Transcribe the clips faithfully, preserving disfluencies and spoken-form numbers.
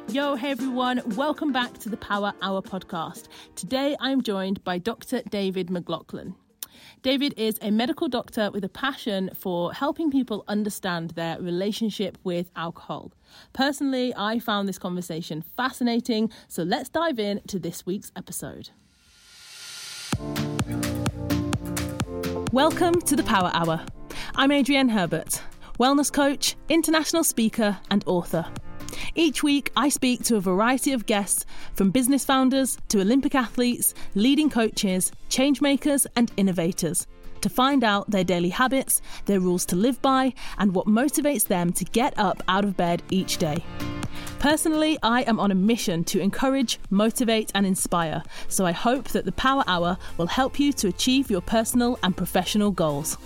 Yo, hey everyone, welcome back to the Power Hour podcast. Today I'm joined by Doctor David McLaughlin. David is a medical doctor with a passion for helping people understand their relationship with alcohol. Personally, I found this conversation fascinating, so let's dive in to this week's episode. Welcome to the Power Hour. I'm Adrienne Herbert, wellness coach, international speaker and author. Each week, I speak to a variety of guests, from business founders to Olympic athletes, leading coaches, change makers and innovators, to find out their daily habits, their rules to live by, and what motivates them to get up out of bed each day. Personally, I am on a mission to encourage, motivate and inspire, so I hope that the Power Hour will help you to achieve your personal and professional goals.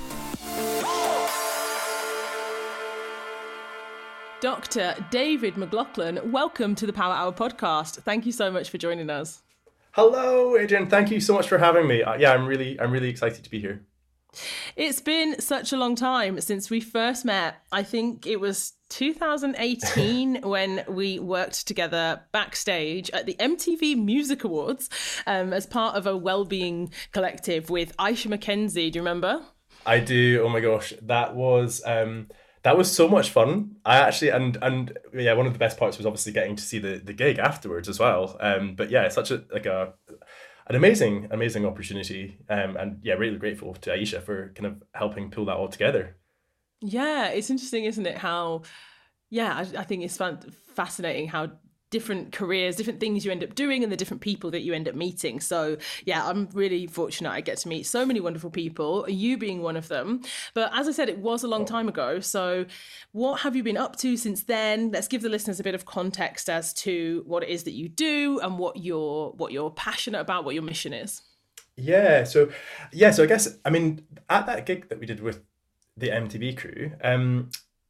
Doctor David McLaughlin, welcome to the Power Hour podcast. Thank you so much for joining us. Hello, Adrienne. Thank you so much for having me. Uh, yeah, I'm really, I'm really excited to be here. It's been such a long time since we first met. I think it was two thousand eighteen when we worked together backstage at the M T V Music Awards um, as part of a wellbeing collective with Aisha McKenzie. Do you remember? I do. Oh my gosh, that was. Um... That was so much fun. I actually, and and yeah, one of the best parts was obviously getting to see the, the gig afterwards as well. Um, but yeah, it's such a like a an amazing amazing opportunity. Um, and yeah, really grateful to Aisha for kind of helping pull that all together. Yeah, it's interesting, isn't it? How, yeah, I, I think it's fun, fascinating how different careers, different things you end up doing and the different people that you end up meeting. So yeah, I'm really fortunate I get to meet so many wonderful people, you being one of them. But as I said, it was a long time ago. So what have you been up to since then? Let's give the listeners a bit of context as to what it is that you do and what you're what you're passionate about, what your mission is. Yeah, so yeah, so I guess I mean at that gig that we did with the M T V crew, um,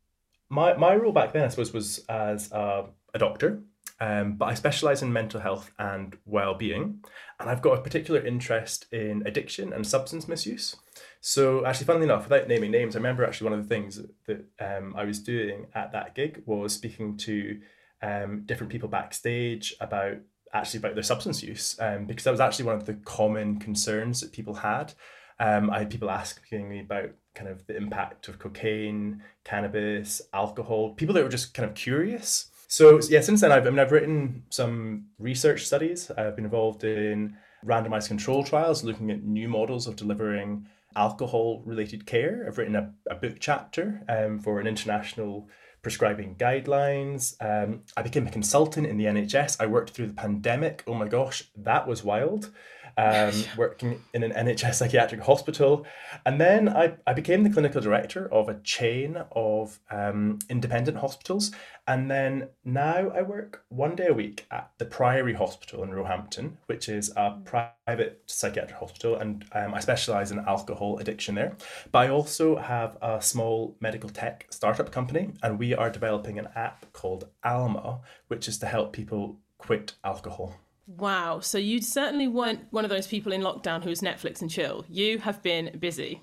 my my role back then I suppose was as a, a doctor. Um, but I specialise in mental health and well-being, and I've got a particular interest in addiction and substance misuse. So actually, funnily enough, without naming names, I remember actually one of the things that um, I was doing at that gig was speaking to um, different people backstage about actually about their substance use, um, because that was actually one of the common concerns that people had. Um, I had people asking me about kind of the impact of cocaine, cannabis, alcohol, people that were just kind of curious. So yeah, since then I've I mean I've written some research studies. I've been involved in randomized control trials looking at new models of delivering alcohol-related care. I've written a, a book chapter um, for an international prescribing guidelines. Um, I became a consultant in the N H S. I worked through the pandemic. Oh my gosh, that was wild. Um, working in an N H S psychiatric hospital. And then I, I became the clinical director of a chain of um, independent hospitals. And then now I work one day a week at the Priory Hospital in Roehampton, which is a private psychiatric hospital. And um, I specialise in alcohol addiction there. But I also have a small medical tech startup company, and we are developing an app called Alma, which is to help people quit alcohol. Wow. So you certainly weren't one of those people in lockdown who's Netflix and chill. You have been busy.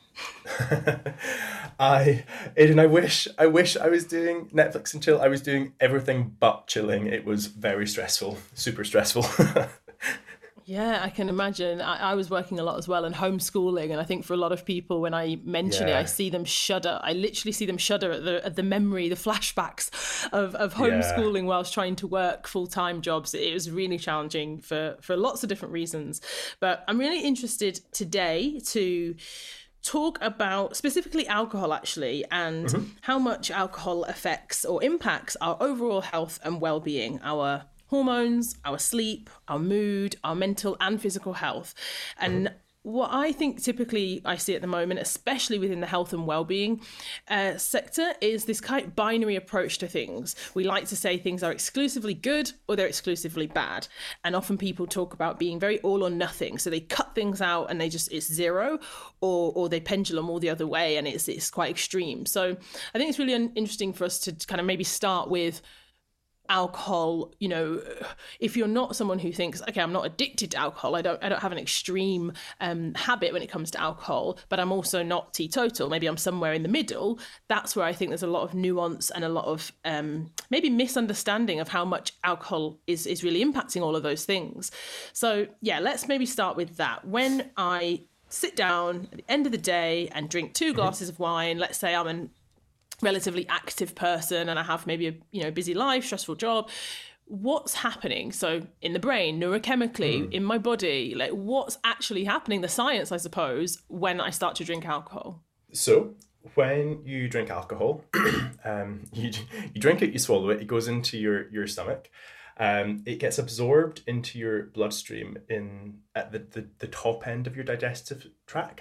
I, Aidan, I wish, I wish I was doing Netflix and chill. I was doing everything but chilling. It was very stressful, super stressful. Yeah, I can imagine. I, I was working a lot as well and homeschooling. And I think for a lot of people, when I mention yeah. it, I see them shudder. I literally see them shudder at the at the memory, the flashbacks of, of homeschooling yeah. whilst trying to work full-time jobs. It was really challenging for, for lots of different reasons. But I'm really interested today to talk about specifically alcohol, actually, and mm-hmm. how much alcohol affects or impacts our overall health and well-being, our hormones, our sleep, our mood, our mental and physical health. And what I think typically I see at the moment, especially within the health and well-being uh, sector, is this kind of binary approach to things. We like to say things are exclusively good or they're exclusively bad. And often people talk about being very all or nothing. So they cut things out and they just, it's zero, or or they pendulum all the other way and it's it's quite extreme. So I think it's really interesting for us to kind of maybe start with alcohol, you know, if you're not someone who thinks, okay, I'm not addicted to alcohol, I don't I don't have an extreme um, habit when it comes to alcohol, but I'm also not teetotal, maybe I'm somewhere in the middle, that's where I think there's a lot of nuance and a lot of um, maybe misunderstanding of how much alcohol is, is really impacting all of those things. So yeah, let's maybe start with that. When I sit down at the end of the day and drink two glasses of wine, let's say I'm an relatively active person and I have maybe a you know busy life, stressful job, what's happening? So in the brain, neurochemically, mm. in my body, like what's actually happening, the science, I suppose, when I start to drink alcohol? So when you drink alcohol, um, you, you drink it, you swallow it, it goes into your, your stomach. Um, it gets absorbed into your bloodstream in at the, the, the top end of your digestive tract.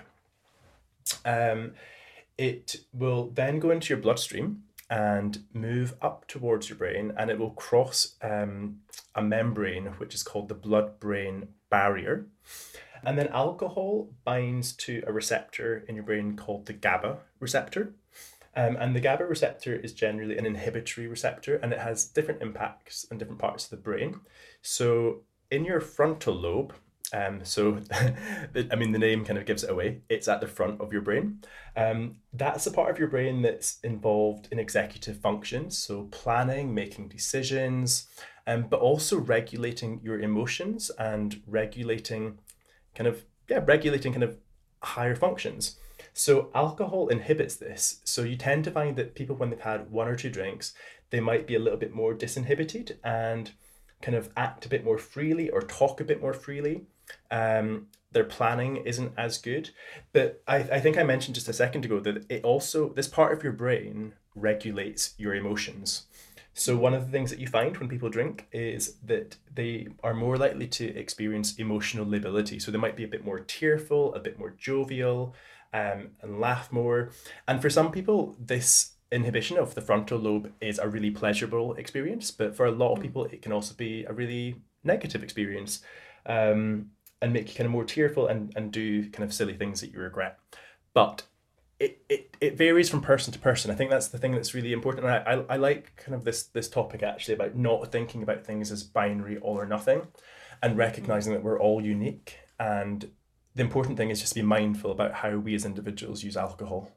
Um, It will then go into your bloodstream and move up towards your brain, and it will cross um, a membrane which is called the blood-brain barrier. And then alcohol binds to a receptor in your brain called the GABA receptor. Um, and the GABA receptor is generally an inhibitory receptor, and it has different impacts on different parts of the brain. So in your frontal lobe, Um, so, I mean, the name kind of gives it away. It's at the front of your brain. Um, that's the part of your brain that's involved in executive functions, so planning, making decisions, um, but also regulating your emotions and regulating kind of, yeah, regulating kind of higher functions. So alcohol inhibits this. So you tend to find that people, when they've had one or two drinks, they might be a little bit more disinhibited and kind of act a bit more freely or talk a bit more freely. Um, their planning isn't as good. But I, I think I mentioned just a second ago that it also, this part of your brain regulates your emotions. So one of the things that you find when people drink is that they are more likely to experience emotional lability. So they might be a bit more tearful, a bit more jovial, um, and laugh more. And for some people, this inhibition of the frontal lobe is a really pleasurable experience, but for a lot of people, it can also be a really negative experience. Um, and make you kind of more tearful and, and do kind of silly things that you regret. But it, it, it varies from person to person. I think that's the thing that's really important. And I, I, I like kind of this, this topic actually about not thinking about things as binary, all or nothing, and recognizing that we're all unique. And the important thing is just to be mindful about how we as individuals use alcohol.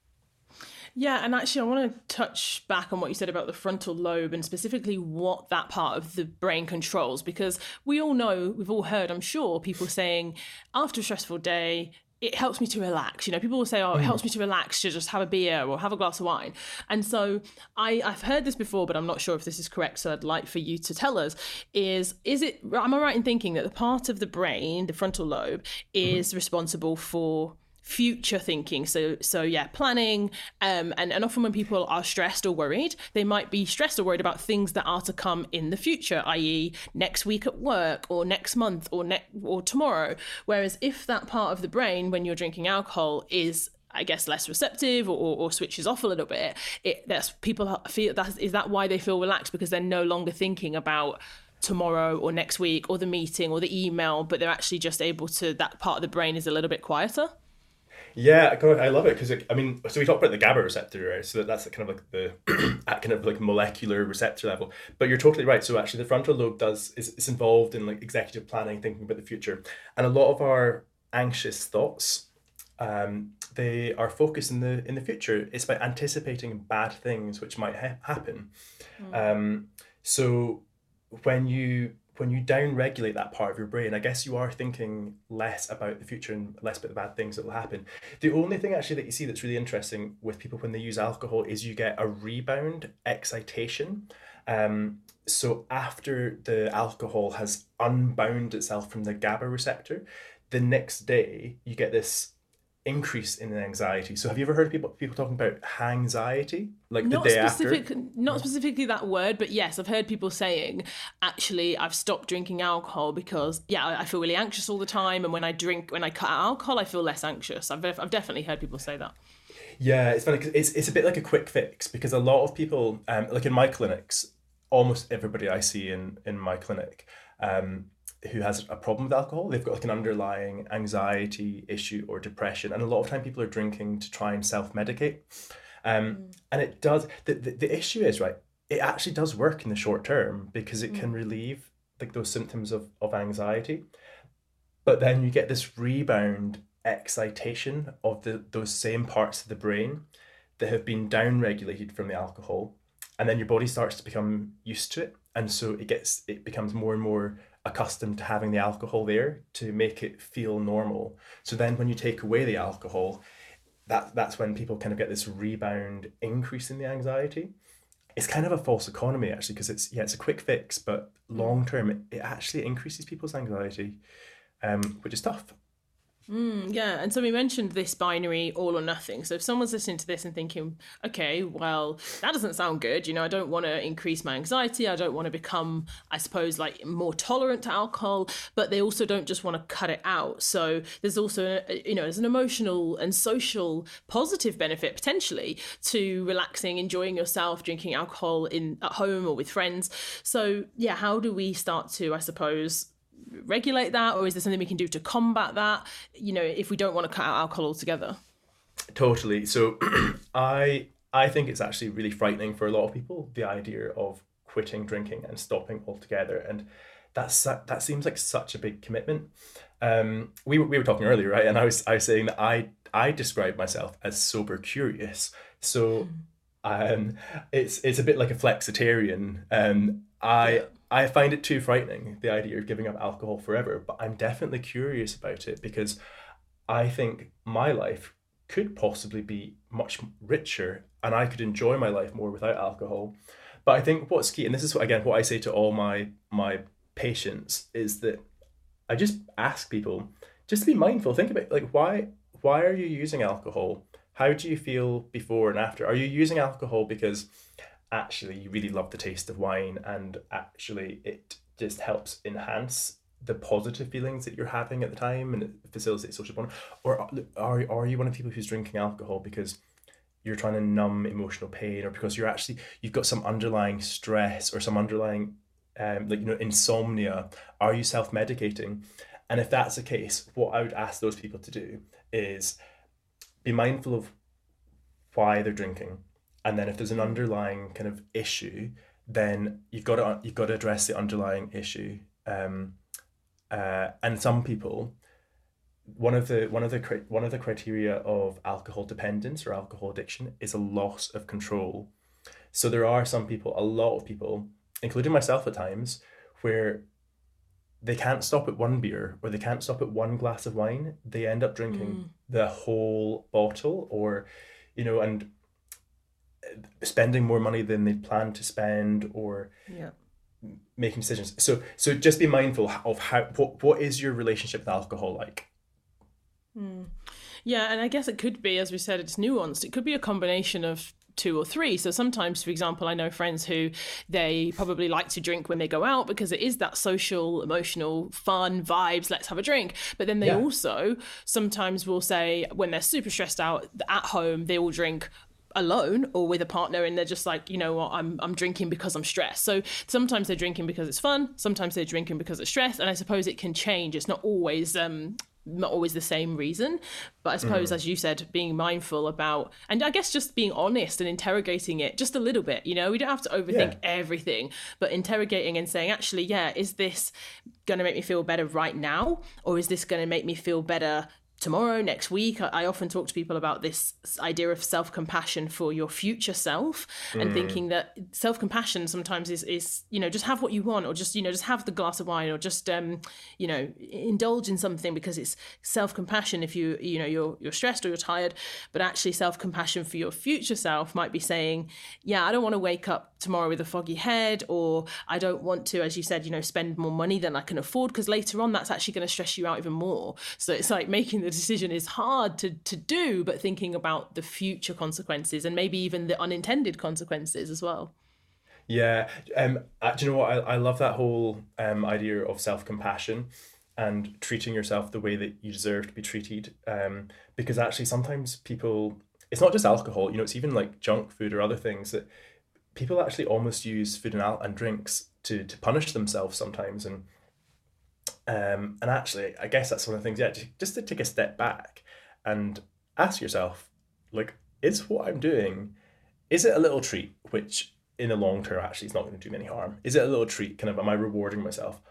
Yeah, and actually I want to touch back on what you said about the frontal lobe and specifically what that part of the brain controls, because we all know, we've all heard, I'm sure, people saying after a stressful day, it helps me to relax. You know, people will say, oh, it helps me to relax to just have a beer or have a glass of wine. And so I, I've heard this before, but I'm not sure if this is correct. So I'd like for you to tell us, is, is it, am I right in thinking that the part of the brain, the frontal lobe, is mm-hmm. responsible for future thinking? So so yeah, planning, um and, and often when people are stressed or worried, they might be stressed or worried about things that are to come in the future, that is next week at work or next month or ne- or tomorrow. Whereas if that part of the brain when you're drinking alcohol is, I guess, less receptive or, or, or switches off a little bit, it that's people feel that is that why they feel relaxed, because they're no longer thinking about tomorrow or next week or the meeting or the email, but they're actually just able to, that part of the brain is a little bit quieter. Yeah, God, I love it because I mean, so we talked about the GABA receptor, right? So that's kind of like the at kind of like molecular receptor level. But you're totally right. So actually, the frontal lobe does is is involved in like executive planning, thinking about the future, and a lot of our anxious thoughts, um, they are focused in the in the future. It's about anticipating bad things which might ha- happen. Mm. Um, so when you when you down-regulate that part of your brain, I guess you are thinking less about the future and less about the bad things that will happen. The only thing actually that you see that's really interesting with people when they use alcohol is you get a rebound excitation. Um, so after the alcohol has unbound itself from the GABA receptor, the next day you get this increase in anxiety. So have you ever heard of people people talking about hangxiety, like not the day specific, after? Not specifically that word, but yes, I've heard people saying, actually, I've stopped drinking alcohol because, yeah, I feel really anxious all the time, and when I drink, when I cut out alcohol, I feel less anxious. I've I've definitely heard people say that. Yeah, it's funny because it's it's a bit like a quick fix, because a lot of people, um, like in my clinics, almost everybody I see in in my clinic, um. who has a problem with alcohol, they've got like an underlying anxiety issue or depression, and a lot of time people are drinking to try and self-medicate, um, mm. and it does. The, the the issue is, right, it actually does work in the short term because it can relieve like those symptoms of, of anxiety. But then you get this rebound excitation of the those same parts of the brain that have been down-regulated from the alcohol, and then your body starts to become used to it, and so it gets it becomes more and more accustomed to having the alcohol there to make it feel normal. So then when you take away the alcohol, that that's when people kind of get this rebound increase in the anxiety. It's kind of a false economy actually, because it's yeah it's a quick fix, but long term it, it actually increases people's anxiety, um, which is tough. Mm, yeah, and so we mentioned this binary all or nothing. So if someone's listening to this and thinking, okay, well, that doesn't sound good, you know, I don't want to increase my anxiety, I don't want to become, I suppose, like more tolerant to alcohol, but they also don't just want to cut it out. So there's also, you know, there's an emotional and social positive benefit potentially to relaxing, enjoying yourself, drinking alcohol in at home or with friends. So yeah, how do we start to, I suppose, regulate that, or is there something we can do to combat that, you know, if we don't want to cut out alcohol altogether? Totally. So I I think it's actually really frightening for a lot of people, the idea of quitting drinking and stopping altogether, and that's that seems like such a big commitment. Um, we were, we were talking earlier, right? And I was I was saying that I I describe myself as sober curious. So um, it's it's a bit like a flexitarian. Um, I. Yeah. I find it too frightening, the idea of giving up alcohol forever, but I'm definitely curious about it because I think my life could possibly be much richer and I could enjoy my life more without alcohol. But I think what's key, and this is again what I say to all my my patients, is that I just ask people just to be mindful. Think about like why why are you using alcohol? How do you feel before and after? Are you using alcohol because actually you really love the taste of wine and actually it just helps enhance the positive feelings that you're having at the time and it facilitates social bonding? Or are, are you one of the people who's drinking alcohol because you're trying to numb emotional pain, or because you're actually you've got some underlying stress or some underlying um, like you know insomnia? Are you self-medicating? And if that's the case, what I would ask those people to do is be mindful of why they're drinking. And then if there's an underlying kind of issue, then you've got to you've got to address the underlying issue. Um, uh, and some people, one of the one of the one of the criteria of alcohol dependence or alcohol addiction is a loss of control. So there are some people, a lot of people, including myself at times, where they can't stop at one beer or they can't stop at one glass of wine. They end up drinking mm. the whole bottle, or you know, and spending more money than they'd planned to spend, or yeah. making decisions. So so just be mindful of how what, what is your relationship with alcohol like? Mm. Yeah, and I guess it could be, as we said, it's nuanced. It could be a combination of two or three. So sometimes, for example, I know friends who they probably like to drink when they go out because it is that social, emotional, fun vibes, let's have a drink. But then they yeah. also sometimes will say when they're super stressed out at home, they will drink alone or with a partner, and they're just like, you know what, I'm I'm drinking because I'm stressed. So sometimes they're drinking because it's fun, sometimes they're drinking because it's stress, and I suppose it can change. It's not always um not always the same reason, but I suppose mm. as you said, being mindful about, and I guess just being honest and interrogating it just a little bit. You know, we don't have to overthink yeah. everything, but interrogating and saying, actually, yeah, is this going to make me feel better right now, or is this going to make me feel better tomorrow, next week? I often talk to people about this idea of self-compassion for your future self, and mm. thinking that self-compassion sometimes is, is, you know, just have what you want, or just, you know, just have the glass of wine, or just, um, you know, indulge in something because it's self-compassion if you, you know, you're, you're stressed or you're tired. But actually self-compassion for your future self might be saying, yeah, I don't want to wake up tomorrow with a foggy head, or I don't want to, as you said, you know, spend more money than I can afford, because later on that's actually going to stress you out even more. So it's like making the decision is hard to to do, but thinking about the future consequences and maybe even the unintended consequences as well. Yeah, um, do you know what? I, I love that whole um idea of self-compassion and treating yourself the way that you deserve to be treated. Um, because actually sometimes people, it's not just alcohol, you know, it's even like junk food or other things that people actually almost use food and al- and drinks to to punish themselves sometimes. And Um, and actually, I guess that's one of the things, yeah, just to take a step back and ask yourself, like, is what I'm doing, is it a little treat which in the long term, actually, it's not going to do me any harm? Is it a little treat? Kind of, am I rewarding myself?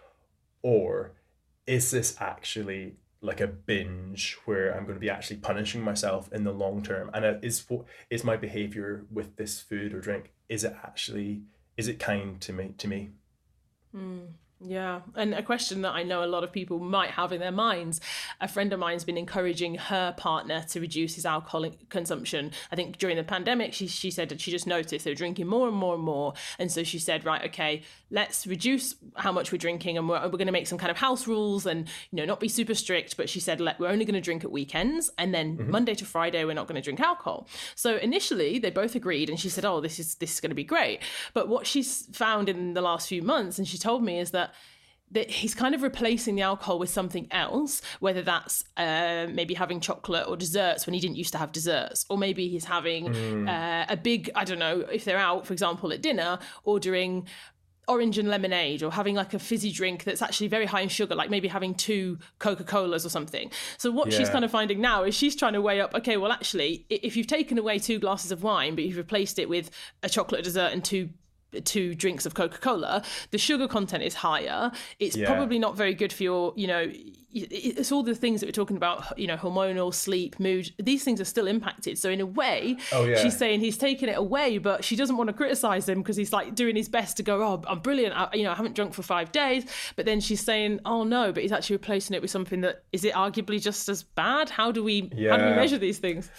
Or is this actually like a binge where I'm going to be actually punishing myself in the long term? And is is my behavior with this food or drink, is it actually, is it kind to me, to me? Mm. Yeah, and a question that I know a lot of people might have in their minds. A friend of mine's been encouraging her partner to reduce his alcohol consumption. I think during the pandemic, she she said that she just noticed they were drinking more and more and more. And so she said, right, okay, let's reduce how much we're drinking, and we're, we're going to make some kind of house rules and, you know, not be super strict. But she said, let, we're only going to drink at weekends, and then mm-hmm. Monday to Friday, we're not going to drink alcohol. So initially they both agreed, and she said, oh, this is this is going to be great. But what she's found in the last few months, and she told me, is that that he's kind of replacing the alcohol with something else, whether that's uh, maybe having chocolate or desserts when he didn't used to have desserts, or maybe he's having mm. uh, a big, I don't know, if they're out, for example, at dinner, ordering orange and lemonade, or having like a fizzy drink that's actually very high in sugar, like maybe having two Coca-Colas or something. So what yeah. she's kind of finding now is she's trying to weigh up, okay, well, actually, if you've taken away two glasses of wine, but you've replaced it with a chocolate dessert and two two drinks of Coca-Cola, the sugar content is higher. It's yeah. probably not very good for your, you know, it's all the things that we're talking about, you know, hormonal, sleep, mood. These things are still impacted. So in a way, oh, yeah. she's saying he's taken it away, but she doesn't want to criticize him because he's like doing his best to go, oh, I'm brilliant. I, you know, I haven't drunk for five days. But then she's saying, oh no, but he's actually replacing it with something that, is it arguably just as bad? How do we, yeah. how do we measure these things?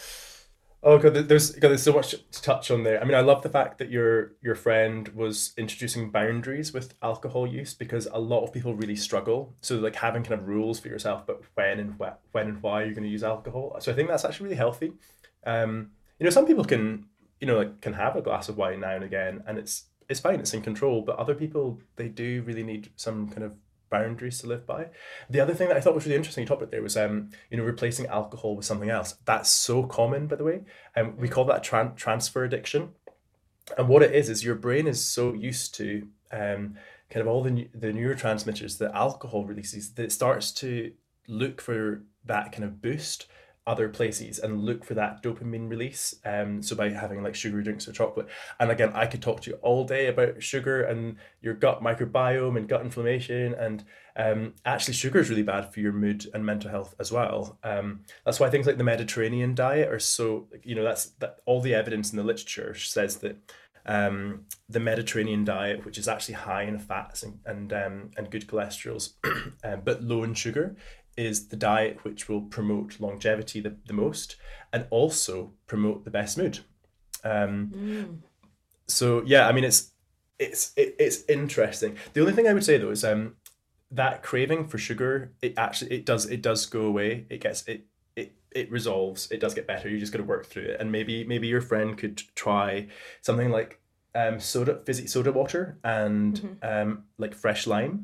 Oh god, there's god, there's so much to touch on there. I mean, I love the fact that your your friend was introducing boundaries with alcohol use, because a lot of people really struggle. So like having kind of rules for yourself, but when and wh- when and why you're going to use alcohol. So I think that's actually really healthy. Um, you know, some people can, you know, like can have a glass of wine now and again, and it's it's fine, it's in control. But other people, they do really need some kind of boundaries to live by. The other thing that I thought was really interesting you talked about there was, um, you know, replacing alcohol with something else. That's so common, by the way. Um, we call that tran- transfer addiction. And what it is, is your brain is so used to um, kind of all the the neurotransmitters that alcohol releases that it starts to look for that kind of boost other places and look for that dopamine release. Um, so by having like sugary drinks or chocolate. And again, I could talk to you all day about sugar and your gut microbiome and gut inflammation. And um, actually sugar is really bad for your mood and mental health as well. Um, that's why things like the Mediterranean diet are so, you know, that's that all the evidence in the literature says that um, the Mediterranean diet, which is actually high in fats and and, um, and good cholesterols, um, but low in sugar, is the diet which will promote longevity the, the most and also promote the best mood. Um, mm. So yeah, I mean, it's it's it, it's interesting. The only thing I would say though is um, that craving for sugar, it actually it does it does go away. It gets it it it resolves. It does get better. You just got to work through it. And maybe maybe your friend could try something like um, soda fizzy soda water and mm-hmm. um, like fresh lime.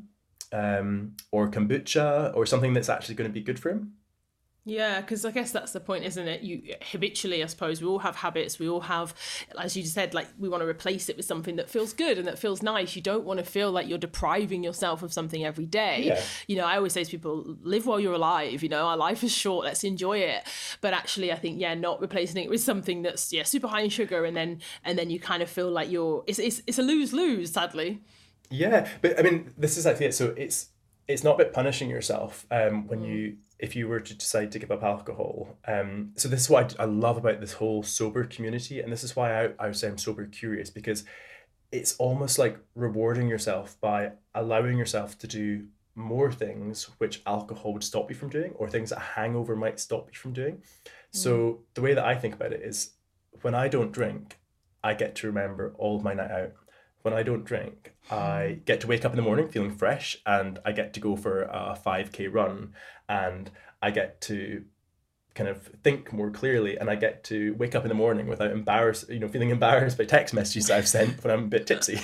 Um, or kombucha or something that's actually going to be good for him. Yeah, because I guess that's the point, isn't it? You habitually, I suppose, we all have habits. We all have, as you said, like we want to replace it with something that feels good and that feels nice. You don't want to feel like you're depriving yourself of something every day. Yeah. You know, I always say to people, live while you're alive. You know, our life is short. Let's enjoy it. But actually, I think, yeah, not replacing it with something that's yeah super high in sugar, and then and then you kind of feel like you're. It's it's it's a lose lose, sadly. Yeah, but I mean, this is actually it. So it's it's not about punishing yourself um, when mm. you if you were to decide to give up alcohol. Um, so this is what I, I love about this whole sober community, and this is why I, I would say I'm sober curious, because it's almost like rewarding yourself by allowing yourself to do more things which alcohol would stop you from doing, or things that a hangover might stop you from doing. Mm. So the way that I think about it is, when I don't drink, I get to remember all of my night out. When I don't drink, I get to wake up in the morning feeling fresh, and I get to go for a five K run, and I get to kind of think more clearly, and I get to wake up in the morning without embarrassed, you know, feeling embarrassed by text messages that I've sent when I'm a bit tipsy.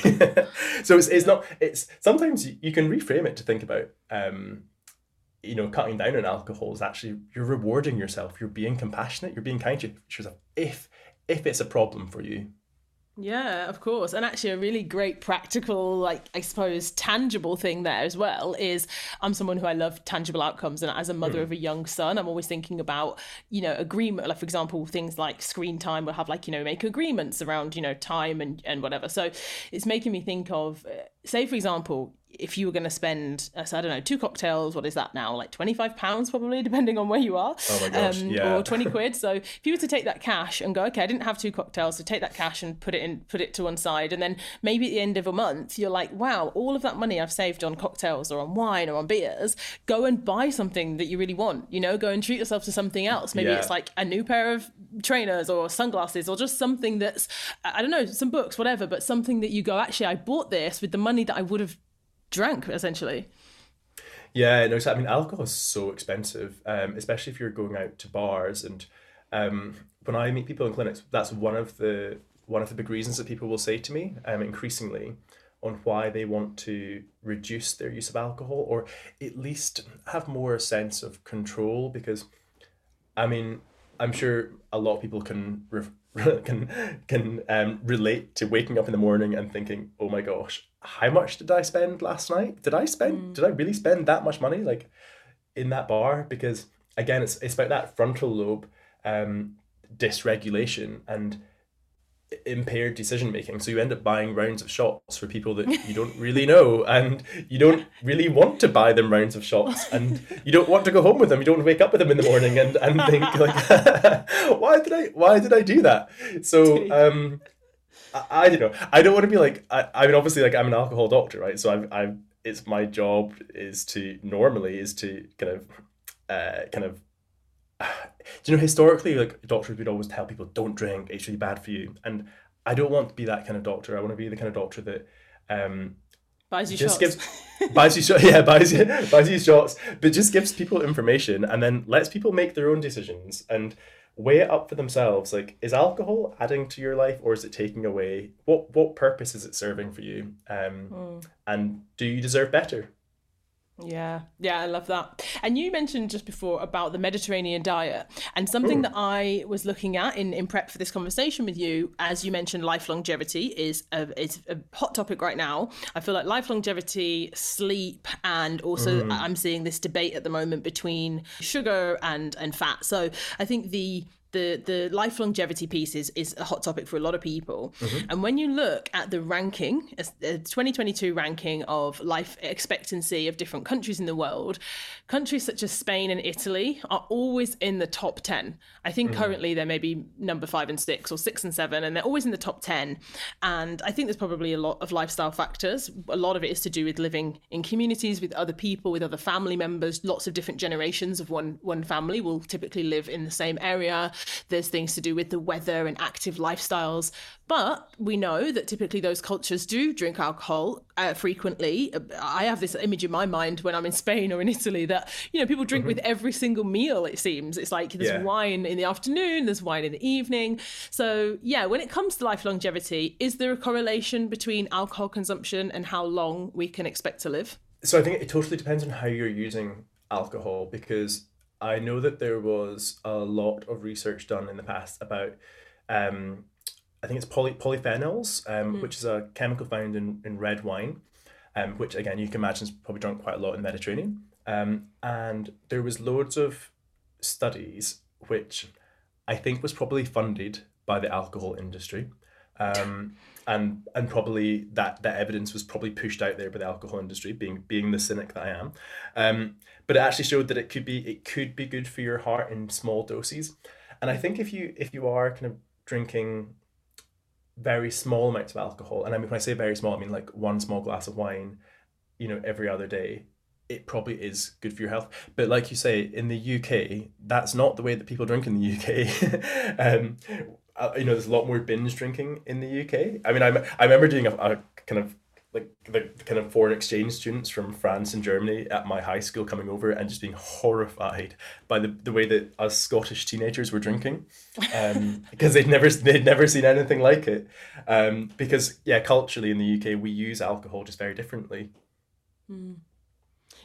So it's it's not, it's, sometimes you can reframe it to think about, um, you know, cutting down on alcohol is actually, you're rewarding yourself, you're being compassionate, you're being kind to yourself, if, if it's a problem for you. Yeah, of course. And actually, a really great practical, like, I suppose, tangible thing there as well is I'm someone who I love tangible outcomes. And as a mother Mm. of a young son, I'm always thinking about, you know, agreement. Like, for example, things like screen time, we'll have, like, you know, make agreements around, you know, time and, and whatever. So it's making me think of, uh, say, for example, if you were going to spend, uh, so I don't know, two cocktails, what is that now? Like twenty-five pounds probably, depending on where you are, Oh my gosh, um, yeah. or twenty quid. So if you were to take that cash and go, okay, I didn't have two cocktails, so take that cash and put it in, put it to one side. And then maybe at the end of a month, you're like, wow, all of that money I've saved on cocktails or on wine or on beers, go and buy something that you really want, you know, go and treat yourself to something else. Maybe Yeah. it's like a new pair of trainers or sunglasses or just something that's, I don't know, some books, whatever, but something that you go, actually, I bought this with the money that I would have drank, essentially. Yeah, no, so, I mean, alcohol is so expensive, um, especially if you're going out to bars. And um, when I meet people in clinics, that's one of the one of the big reasons that people will say to me, um, increasingly, on why they want to reduce their use of alcohol or at least have more sense of control. Because I mean, I'm sure a lot of people can re- can can um, relate to waking up in the morning and thinking, "Oh my gosh, how much did I spend last night? Did I spend? Mm. Did I really spend that much money like in that bar?" Because again, it's it's about that frontal lobe um, dysregulation and impaired decision making. So you end up buying rounds of shots for people that you don't really know, and you don't really want to buy them rounds of shots, and you don't want to go home with them. You don't wake up with them in the morning and, and think like, why did I why did I do that? So um, I, I don't know. I don't want to be like I, I mean, obviously, like I'm an alcohol doctor, right? So I've I've it's my job is to normally is to kind of uh, kind of do you know, historically, like doctors would always tell people, don't drink, it's really bad for you. And I don't want to be that kind of doctor. I want to be the kind of doctor that um, Buys you just shots. gives, buys you, shot, yeah, buys you, buys you shots, but just gives people information and then lets people make their own decisions and weigh it up for themselves. Like, is alcohol adding to your life or is it taking away? What what purpose is it serving for you? Um, Mm. and do you deserve better? Yeah, yeah, I love that. And you mentioned just before about the Mediterranean diet, and something Mm, that I was looking at in, in prep for this conversation with you, as you mentioned, life longevity is a, is a hot topic right now. I feel like life longevity, sleep, and also mm, I'm seeing this debate at the moment between sugar and and fat. So I think the the the life longevity piece is, is a hot topic for a lot of people. mm-hmm, And when you look at the ranking, a twenty twenty-two ranking of life expectancy of different countries in the world, countries such as Spain and Italy are always in the top ten. I think mm, currently they're maybe number five and six or six and seven, and they're always in the top ten. And I think there's probably a lot of lifestyle factors. A lot of it is to do with living in communities with other people, with other family members. Lots of different generations of one, one family will typically live in the same area. There's things to do with the weather and active lifestyles. But we know that typically those cultures do drink alcohol uh, frequently. I have this image in my mind when I'm in Spain or in Italy that, you know, people drink mm-hmm. with every single meal, it seems. It's like there's Yeah. wine in the afternoon, there's wine in the evening. So, yeah, when it comes to life longevity, is there a correlation between alcohol consumption and how long we can expect to live? So I think it totally depends on how you're using alcohol because I know that there was a lot of research done in the past about um, I think it's poly polyphenols, um, Mm. which is a chemical found in, in red wine, um, which again you can imagine is probably drunk quite a lot in the Mediterranean. Um, and there was loads of studies which I think was probably funded by the alcohol industry. Um, and and probably that that evidence was probably pushed out there by the alcohol industry, being being the cynic that I am. Um, but it actually showed that it could be it could be good for your heart in small doses. And I think if you if you are kind of drinking very small amounts of alcohol, and I mean when I say very small, I mean like one small glass of wine, you know, every other day, it probably is good for your health. But like you say, in the U K, that's not the way that people drink in the U K. um, uh, you know, there's a lot more binge drinking in the U K. I mean, I, I remember doing a, a kind of like the kind of foreign exchange students from France and Germany at my high school coming over and just being horrified by the, the way that us Scottish teenagers were drinking, um, because they'd never they'd never seen anything like it. Um, because yeah, culturally in the U K we use alcohol just very differently. Mm.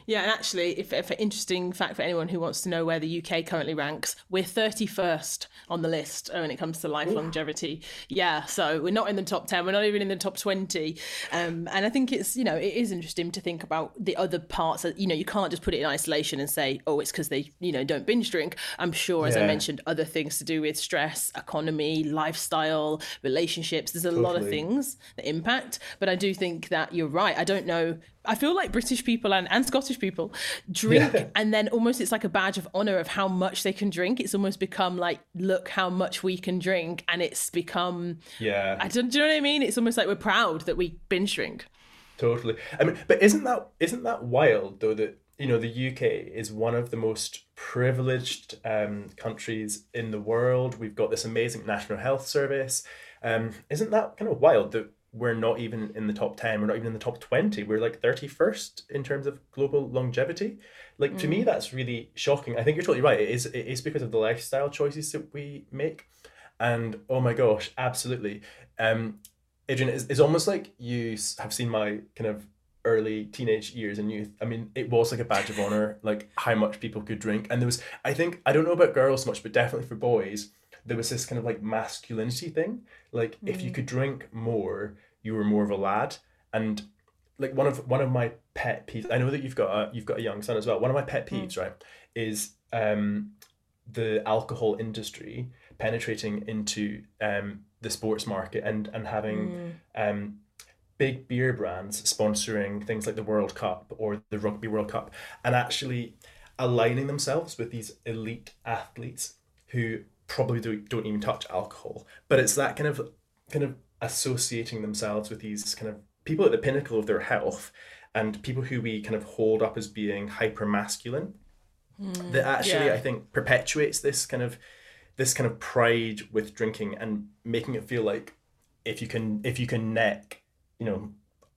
Yeah, and actually, if, if an interesting fact for anyone who wants to know where the U K currently ranks, we're thirty-first on the list when it comes to life Ooh. longevity. Yeah, so we're not in the top ten, we're not even in the top twenty. Um, and I think it's, you know, it is interesting to think about the other parts that, you know, you can't just put it in isolation and say, oh, it's because they, you know, don't binge drink. I'm sure, as yeah. I mentioned, other things to do with stress, economy, lifestyle, relationships. There's a totally. lot of things that impact. But I do think that you're right. I don't know. I feel like British people and, and Scottish people drink yeah. and then almost it's like a badge of honour of how much they can drink. It's almost become like, look how much we can drink. And it's become, yeah. I don't, do you know what I mean? It's almost like we're proud that we binge drink. Totally. I mean, but isn't that isn't that wild though, that, you know, the U K is one of the most privileged um, countries in the world. We've got this amazing National Health Service. Um, isn't that kind of wild that we're not even in the top ten, we're not even in the top twenty, we're like thirty-first in terms of global longevity? Like, to mm. me, that's really shocking. I think you're totally right. It is, it is because of the lifestyle choices that we make. And oh my gosh, absolutely. Um, Adrian, it's, it's almost like you have seen my kind of early teenage years and youth. I mean, it was like a badge of honor, like how much people could drink. And there was, I think, I don't know about girls so much, but definitely for boys, there was this kind of like masculinity thing. Like mm. if you could drink more, you were more of a lad. And like one of one of my pet peeves, I know that you've got a you've got a young son as well. One of my pet peeves, mm. right, is um the alcohol industry penetrating into um the sports market and and having mm. um big beer brands sponsoring things like the World Cup or the Rugby World Cup, and actually aligning themselves with these elite athletes who probably do, don't even touch alcohol. But it's that kind of kind of associating themselves with these kind of people at the pinnacle of their health and people who we kind of hold up as being hyper masculine mm, that actually yeah. I think perpetuates this kind of this kind of pride with drinking and making it feel like if you can if you can neck, you know,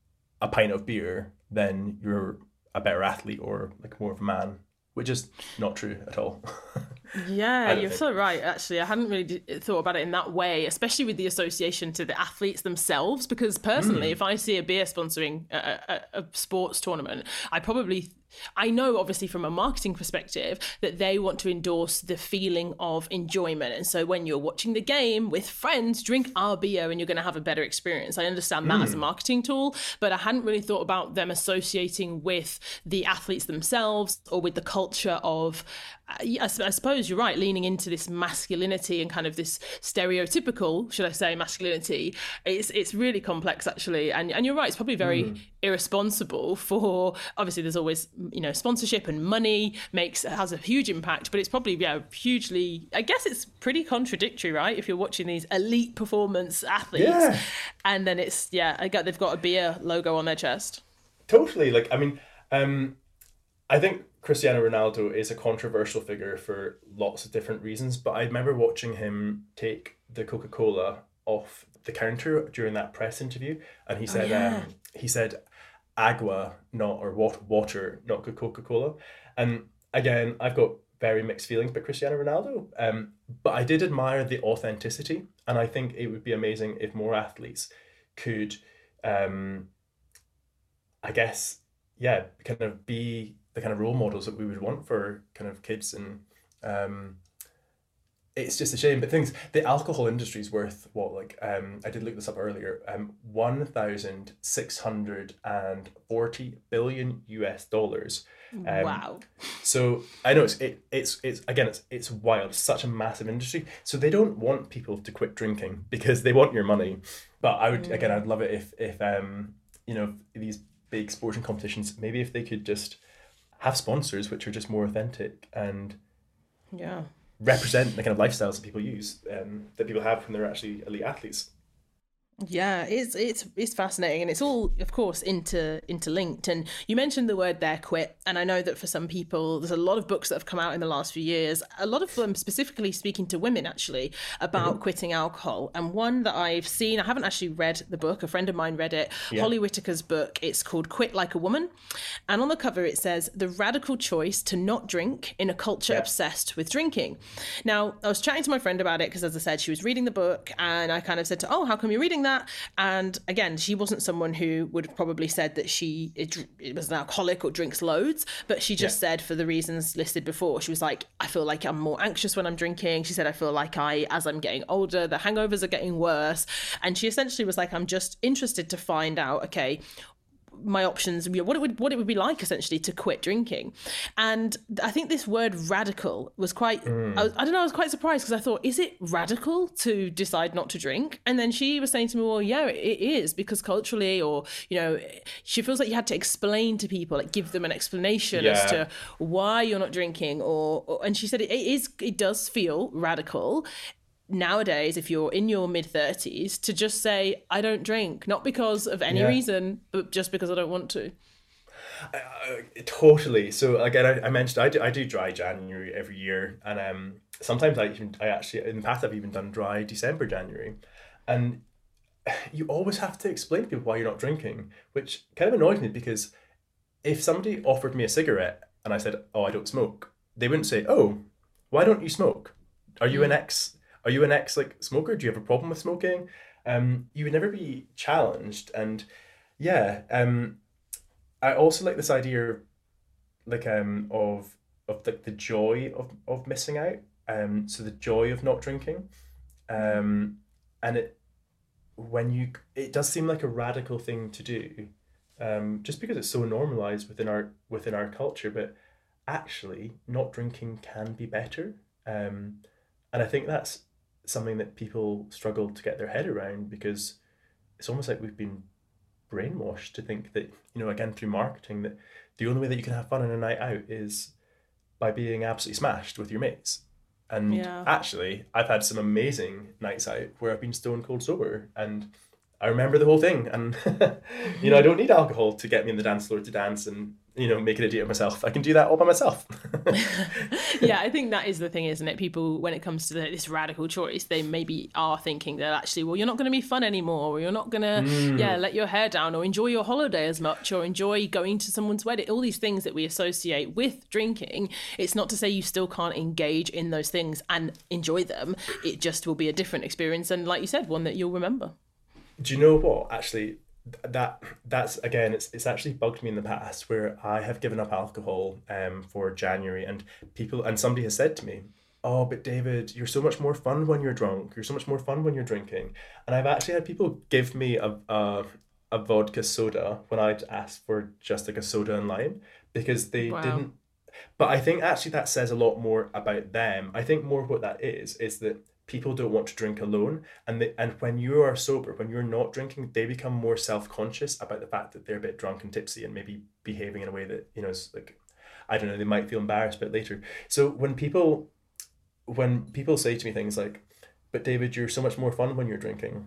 a pint of beer, then you're a better athlete or like more of a man, which is not true at all. Yeah, you're think. so right. Actually, I hadn't really d- thought about it in that way, especially with the association to the athletes themselves. Because personally, mm. if I see a beer sponsoring a, a, a sports tournament, I probably, I know obviously from a marketing perspective that they want to endorse the feeling of enjoyment. And so when you're watching the game with friends, drink our beer and you're going to have a better experience. I understand that mm. as a marketing tool, but I hadn't really thought about them associating with the athletes themselves or with the culture of, I, I suppose you're right, leaning into this masculinity and kind of this stereotypical, should I say, masculinity. It's it's really complex, actually. And and you're right, it's probably very mm. irresponsible for, obviously there's always, you know, sponsorship and money makes has a huge impact, but it's probably, yeah, hugely, I guess it's pretty contradictory, right? If you're watching these elite performance athletes yeah. and then it's, yeah, I get they've got a beer logo on their chest. Totally. Like, I mean, um, I think Cristiano Ronaldo is a controversial figure for lots of different reasons, but I remember watching him take the Coca-Cola off the counter during that press interview, and he said, oh, yeah. um, he said, agua, not or water, not Coca-Cola. And again, I've got very mixed feelings about Cristiano Ronaldo, um, but I did admire the authenticity, and I think it would be amazing if more athletes could, um, I guess, yeah, kind of be the kind of role models that we would want for kind of kids. And um, it's just a shame. But things, the alcohol industry is worth what, like, um, I did look this up earlier, um, one thousand six hundred forty billion U S dollars. Um, wow. So I know it's, it, it's, it's, again, it's, it's wild. It's such a massive industry. So they don't want people to quit drinking because they want your money. But I would, mm. again, I'd love it if, if, um, you know, these big sporting competitions, maybe if they could just have sponsors which are just more authentic and yeah represent the kind of lifestyles that people use, um, that people have when they're actually elite athletes. Yeah, it's it's it's fascinating, and it's all, of course, inter interlinked. And you mentioned the word there, quit, and I know that for some people, there's a lot of books that have come out in the last few years, a lot of them specifically speaking to women, actually, about mm-hmm. quitting alcohol. And one that I've seen, I haven't actually read the book, a friend of mine read it, yeah. Holly Whitaker's book, it's called Quit Like a Woman. And on the cover it says, the radical choice to not drink in a culture yeah. obsessed with drinking. Now, I was chatting to my friend about it, because as I said, she was reading the book, and I kind of said to, oh, how come you're reading doing that. And again, she wasn't someone who would have probably said that she it, it was an alcoholic or drinks loads, but she just yeah. said, for the reasons listed before, she was like, I feel like I'm more anxious when I'm drinking. She said, I feel like I, as I'm getting older, the hangovers are getting worse. And she essentially was like, I'm just interested to find out, okay, my options, what it would what it would be like essentially to quit drinking. And I think this word radical was quite mm. I, was, I don't know I was quite surprised, because I thought, is it radical to decide not to drink? And then she was saying to me, well, yeah, it, it is, because culturally, or you know, she feels like you had to explain to people, like give them an explanation yeah. as to why you're not drinking, or, or and she said it, it is it does feel radical nowadays, if you're in your mid thirties, to just say, I don't drink, not because of any yeah. reason, but just because I don't want to. Uh, totally. So again, I, I mentioned I do, I do dry January every year, and um sometimes I even I actually in the past I've even done dry December January, and you always have to explain to people why you're not drinking, which kind of annoys me, because if somebody offered me a cigarette and I said, oh, I don't smoke, they wouldn't say, oh, why don't you smoke? Are you mm. an ex Are you an ex like smoker? Do you have a problem with smoking? Um, you would never be challenged. And yeah, um, I also like this idea, like um, of of like the joy of of missing out. Um, so the joy of not drinking, um, and it when you it does seem like a radical thing to do, um, just because it's so normalized within our within our culture. But actually, not drinking can be better. Um, and I think that's something that people struggle to get their head around, because it's almost like we've been brainwashed to think that, you know, again, through marketing, that the only way that you can have fun on a night out is by being absolutely smashed with your mates. And yeah. actually, I've had some amazing nights out where I've been stone cold sober, and I remember the whole thing. And, you know, I don't need alcohol to get me in the dance floor to dance and, you know, make an idiot of myself. I can do that all by myself. Yeah, I think that is the thing, isn't it? People, when it comes to the, this radical choice, they maybe are thinking that actually, well, you're not going to be fun anymore, or you're not going to, mm. yeah, let your hair down, or enjoy your holiday as much, or enjoy going to someone's wedding. All these things that we associate with drinking. It's not to say you still can't engage in those things and enjoy them. It just will be a different experience. And like you said, one that you'll remember. Do you know what? Actually, that that's again it's it's actually bugged me in the past, where I have given up alcohol um for January, and people and somebody has said to me, oh, but David, you're so much more fun when you're drunk, you're so much more fun when you're drinking. And I've actually had people give me a a, a vodka soda when I'd asked for just like a soda and lime, because they wow. didn't. But I think actually that says a lot more about them. I think more what that is is that people don't want to drink alone, and they, and when you are sober, when you're not drinking, they become more self-conscious about the fact that they're a bit drunk and tipsy and maybe behaving in a way that, you know, is like, I don't know, they might feel embarrassed a bit later. So when people when people say to me things like, but David, you're so much more fun when you're drinking,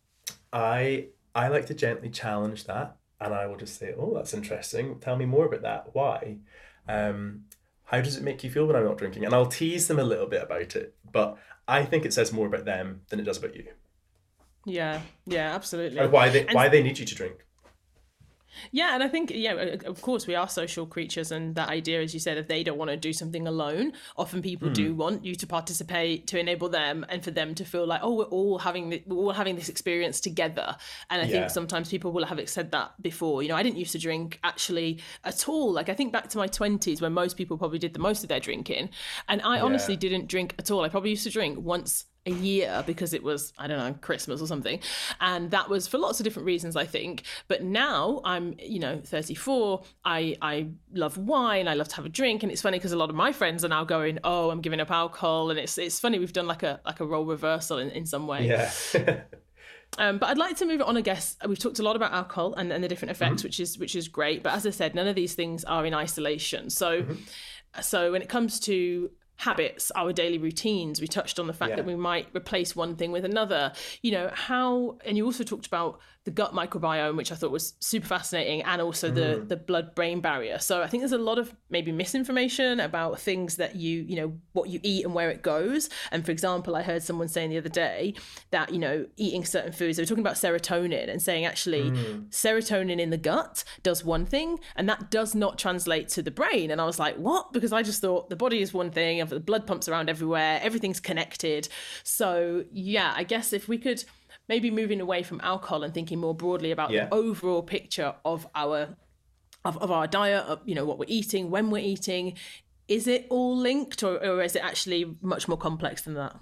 I I like to gently challenge that, and I will just say, oh, that's interesting, tell me more about that. Why? Um, how does it make you feel when I'm not drinking? And I'll tease them a little bit about it, but I think it says more about them than it does about you. Yeah, yeah, absolutely. And why they and why they need you to drink. Yeah, and I think, yeah, of course, we are social creatures, and that idea, as you said, if they don't want to do something alone, often people mm. do want you to participate to enable them, and for them to feel like, oh, we're all having the, we're all having this experience together. And I yeah. think sometimes people will have said that before. You know, I didn't used to drink actually at all. Like, I think back to my twenties, when most people probably did the most of their drinking, and I yeah. honestly didn't drink at all. I probably used to drink once a year because it was, I don't know, Christmas or something. And that was for lots of different reasons, I think. But now I'm, you know, thirty-four. I, I love wine. I love to have a drink. And it's funny because a lot of my friends are now going, oh, I'm giving up alcohol. And it's it's funny, we've done like a like a role reversal in, in some way. Yeah. Um, but I'd like to move it on, I guess. We've talked a lot about alcohol and, and the different effects, mm-hmm. which is which is great. But as I said, none of these things are in isolation. So, mm-hmm. so when it comes to habits, our daily routines, we touched on the fact yeah. that we might replace one thing with another. You know, how, and you also talked about the gut microbiome, which I thought was super fascinating, and also the mm. the blood-brain barrier. So I think there's a lot of maybe misinformation about things that you, you know, what you eat and where it goes. And for example, I heard someone saying the other day that, you know, eating certain foods, they were talking about serotonin and saying actually mm. serotonin in the gut does one thing and that does not translate to the brain. And I was like, what? Because I just thought the body is one thing, the blood pumps around everywhere, everything's connected. So yeah, I guess if we could maybe moving away from alcohol and thinking more broadly about Yeah. the overall picture of our of, of our diet, of, you know, what we're eating, when we're eating. Is it all linked, or, or is it actually much more complex than that?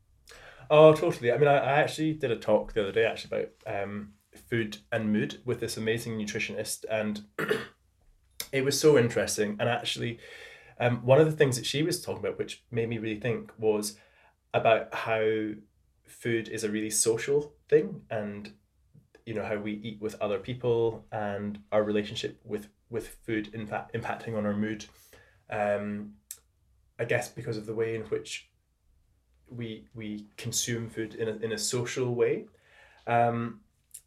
Oh, totally. I mean, I, I actually did a talk the other day actually about um, food and mood with this amazing nutritionist, and it was so interesting. And actually, um, one of the things that she was talking about, which made me really think, was about how food is a really social thing, and you know how we eat with other people, and our relationship with with food impact impacting on our mood. Um, I guess because of the way in which we we consume food in a, in a social way. Um,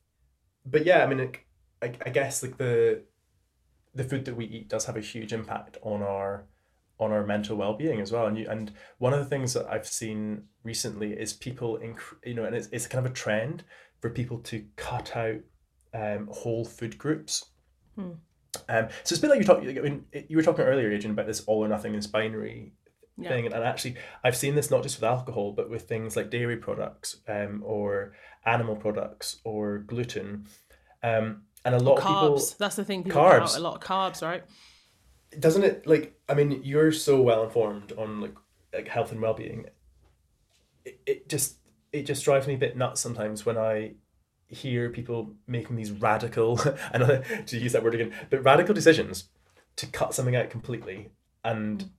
but yeah, I mean, it, I, I guess like the the food that we eat does have a huge impact on our on our mental well-being as well. And you, and one of the things that I've seen recently is people inc- you know, and it's, it's kind of a trend for people to cut out um, whole food groups. Hmm. Um, so it's a bit like you talk, I mean, you were talking earlier, Adrian, about this all or nothing is binary Yeah. thing, and actually I've seen this not just with alcohol, but with things like dairy products, um, or animal products, or gluten, um, and a lot of Carbs. people That's the thing. People cut out carbs. a lot of carbs, right? Doesn't it, like, I mean, you're so well informed on like like health and well-being. It, it just it just drives me a bit nuts sometimes when I hear people making these radical, and to use that word again, but radical decisions to cut something out completely. And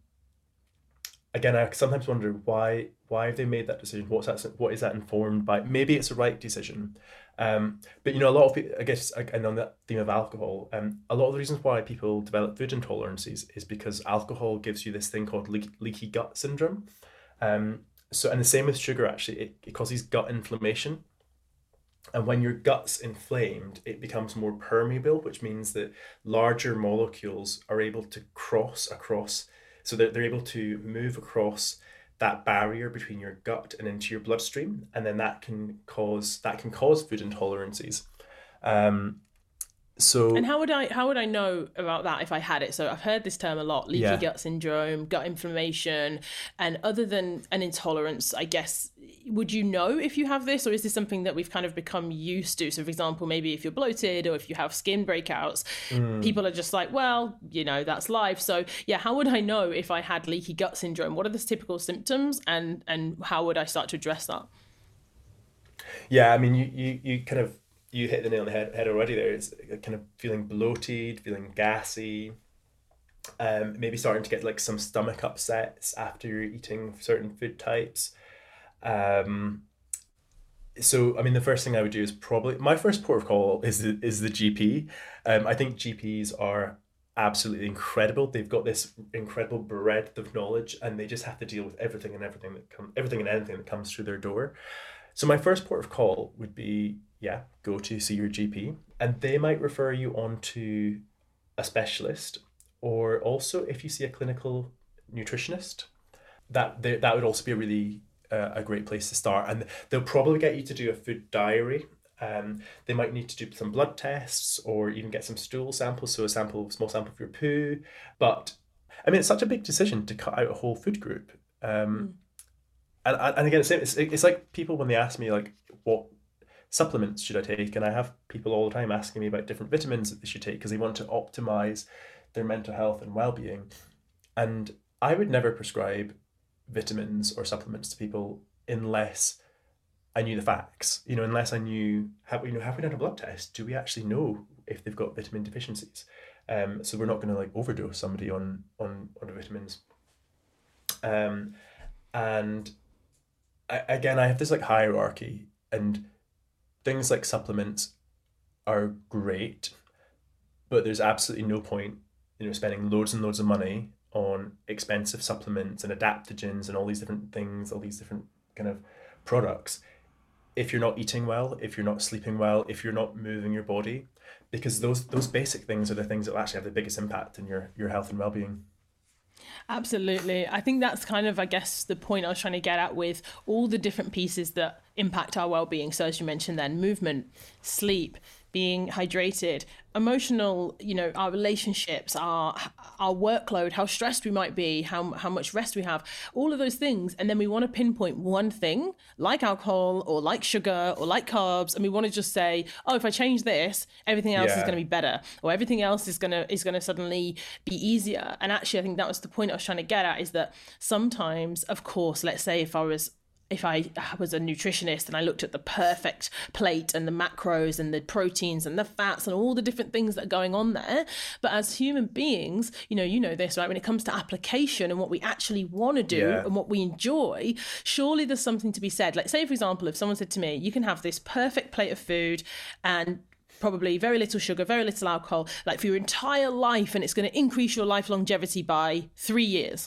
again, I sometimes wonder why why have they made that decision? What's that? What is that informed by? Maybe it's a right decision, um, but you know, a lot of people, I guess, and on that theme of alcohol, um, a lot of the reasons why people develop food intolerances is because alcohol gives you this thing called leak, leaky gut syndrome. Um, so, and the same with sugar. Actually, it, it causes gut inflammation. And when your gut's inflamed, it becomes more permeable, which means that larger molecules are able to cross across. So they're, they're able to move across that barrier between your gut and into your bloodstream, and then that can cause that can cause food intolerances. Um, And so how would I how would I know about that if I had it? So I've heard this term a lot: leaky yeah, gut syndrome, gut inflammation, and other than an intolerance, I guess, would you know if you have this, or is this something that we've kind of become used to? So, for example, maybe if you're bloated or if you have skin breakouts, mm, people are just like, well, you know, that's life. So, yeah, how would I know if I had leaky gut syndrome? What are the typical symptoms, and and how would I start to address that? yeah. I mean, you you you kind of you hit the nail on the head, head already. There, it's kind of feeling bloated, feeling gassy, um, maybe starting to get like some stomach upsets after you're eating certain food types. Um, so I mean, the first thing I would do is probably my first port of call is the, is the G P. Um, I think G Ps are absolutely incredible. They've got this incredible breadth of knowledge, and they just have to deal with everything and everything that come everything and anything that comes through their door. So my first port of call would be, yeah, go to see your G P, and they might refer you on to a specialist, or also if you see a clinical nutritionist, that they, that would also be a really uh, a great place to start. And they'll probably get you to do a food diary. Um, they might need to do some blood tests, or even get some stool samples, so a sample, small sample of your poo. But I mean, it's such a big decision to cut out a whole food group. Um, Mm. and and again, it's it's it's like people when they ask me like what supplements should I take, and I have people all the time asking me about different vitamins that they should take because they want to optimize their mental health and well-being. And I would never prescribe vitamins or supplements to people unless I knew the facts. You know, unless I knew how you know have we done a blood test? Do we actually know if they've got vitamin deficiencies? Um, so we're not going to like overdose somebody on on on the vitamins. Um, and I, again, I have this like hierarchy, and things like supplements are great, but there's absolutely no point, you know, spending loads and loads of money on expensive supplements and adaptogens and all these different things, all these different kind of products, if you're not eating well, if you're not sleeping well, if you're not moving your body, because those those basic things are the things that will actually have the biggest impact in your your health and well-being. Absolutely. I think that's kind of, I guess, the point I was trying to get at with all the different pieces that impact our well-being. So as you mentioned then, movement, sleep, being hydrated, emotional, you know, our relationships, our our workload, how stressed we might be, how how much rest we have, all of those things. And then we want to pinpoint one thing like alcohol or like sugar or like carbs, and we want to just say, oh, if I change this, everything else yeah. is going to be better, or everything else is going to is going to suddenly be easier. And actually, I think that was the point I was trying to get at, is that sometimes, of course, let's say if I was if I was a nutritionist and I looked at the perfect plate and the macros and the proteins and the fats and all the different things that are going on there. But as human beings, you know, you know this, right? When it comes to application and what we actually want to do yeah. and what we enjoy, surely there's something to be said. Like, say, for example, if someone said to me, you can have this perfect plate of food and probably very little sugar, very little alcohol, like for your entire life, and it's going to increase your life longevity by three years.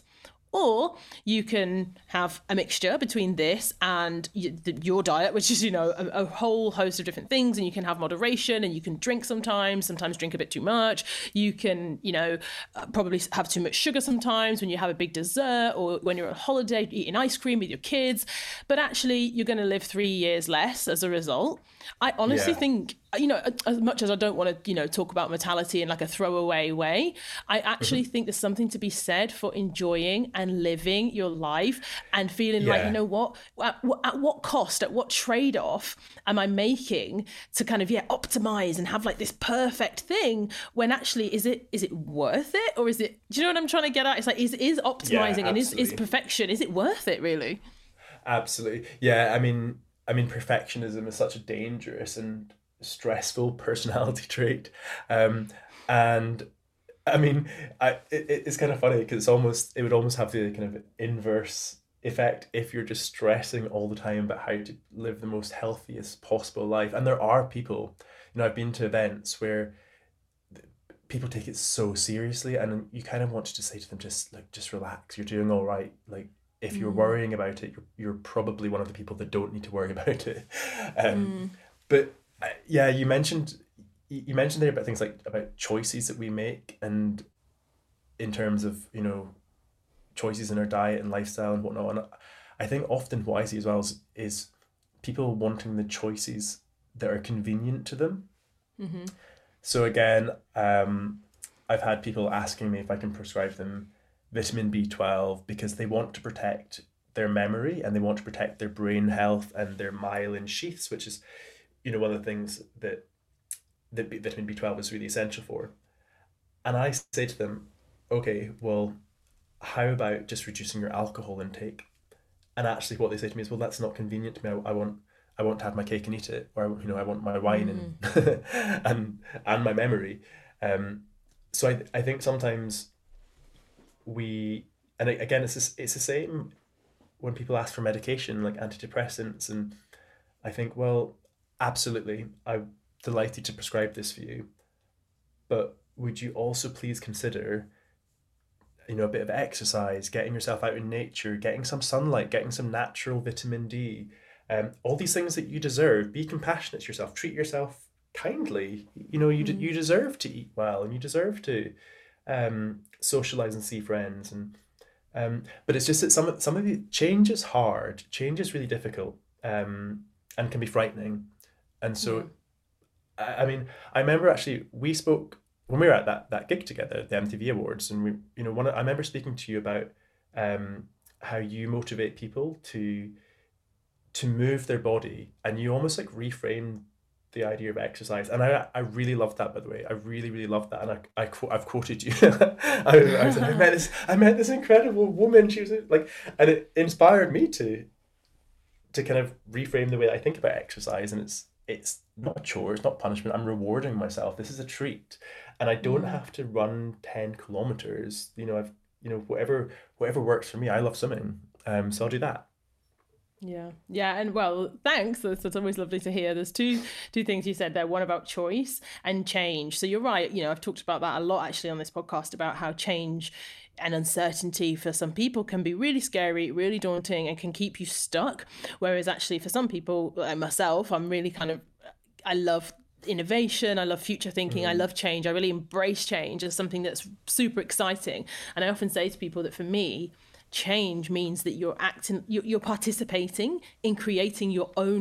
Or you can have a mixture between this and your diet, which is, you know, a, a whole host of different things. And you can have moderation, and you can drink sometimes, sometimes drink a bit too much. You can, you know, probably have too much sugar sometimes when you have a big dessert, or when you're on holiday eating ice cream with your kids. But actually, you're going to live three years less as a result. I honestly yeah. think, you know, as much as I don't want to, you know, talk about mortality in like a throwaway way, I actually mm-hmm. think there's something to be said for enjoying and living your life and feeling yeah. like, you know what, at, at what cost, at what trade-off am I making to kind of, yeah, optimize and have like this perfect thing, when actually, is it is it worth it? Or is it, do you know what I'm trying to get at? It's like, is, is optimizing yeah, and is, is perfection, is it worth it really? Absolutely. Yeah, I mean, I mean, perfectionism is such a dangerous and stressful personality trait. Um, and I mean, I it, it's kind of funny because it's almost, it would almost have the kind of inverse effect if you're just stressing all the time about how to live the most healthiest possible life. And there are people, you know, I've been to events where people take it so seriously, and you kind of want to just say to them, just like, just relax, you're doing all right. Like, if you're mm. worrying about it, you're, you're probably one of the people that don't need to worry about it. Um, mm. But uh, yeah, you mentioned you mentioned there about things like about choices that we make, and in terms of, you know, choices in our diet and lifestyle and whatnot. And I think often what I see as well is, is people wanting the choices that are convenient to them. Mm-hmm. So again, um, I've had people asking me if I can prescribe them vitamin B twelve because they want to protect their memory and they want to protect their brain health and their myelin sheaths, which is, you know, one of the things that that vitamin B twelve is really essential for. And I say to them, okay, well, how about just reducing your alcohol intake? And actually what they say to me is, well, that's not convenient to me. I, I want I want to have my cake and eat it, or, you know, I want my wine mm. and and and my memory. Um, so I I think sometimes we, and again, it's this, it's the same when people ask for medication like antidepressants, and I think, well, absolutely, I'm delighted to prescribe this for you, but would you also please consider, you know, a bit of exercise, getting yourself out in nature, getting some sunlight, getting some natural vitamin D, um, all these things that you deserve. Be compassionate to yourself, treat yourself kindly. You know, you mm. you deserve to eat well, and you deserve to um, socialize and see friends. And um, but it's just that some some of the change is hard. Change is really difficult, um, and can be frightening. And so, mm. I, I mean, I remember actually we spoke when we were at that that gig together, the M T V Awards, and we, you know, one I remember speaking to you about um, how you motivate people to to move their body, and you almost like reframe the idea of exercise. And I I really loved that, by the way. I really, really loved that. And I, I I've quoted you. I, I, was, I met this I met this incredible woman. She was like, and it inspired me to to kind of reframe the way that I think about exercise. And it's it's not a chore, it's not punishment. I'm rewarding myself. This is a treat. And I don't mm. have to run ten kilometers. You know, I've you know, whatever whatever works for me. I love swimming. Um so I'll do that. Yeah. Yeah. And well, thanks. That's, that's always lovely to hear. There's two two things you said there. One about choice and change. So you're right. You know, I've talked about that a lot actually on this podcast, about how change and uncertainty for some people can be really scary, really daunting, and can keep you stuck. Whereas actually for some people, like myself, I'm really kind of, I love innovation, I love future thinking, mm. I love change. I really embrace change as something that's super exciting. And I often say to people that for me, change means that you're acting, you're participating in creating your own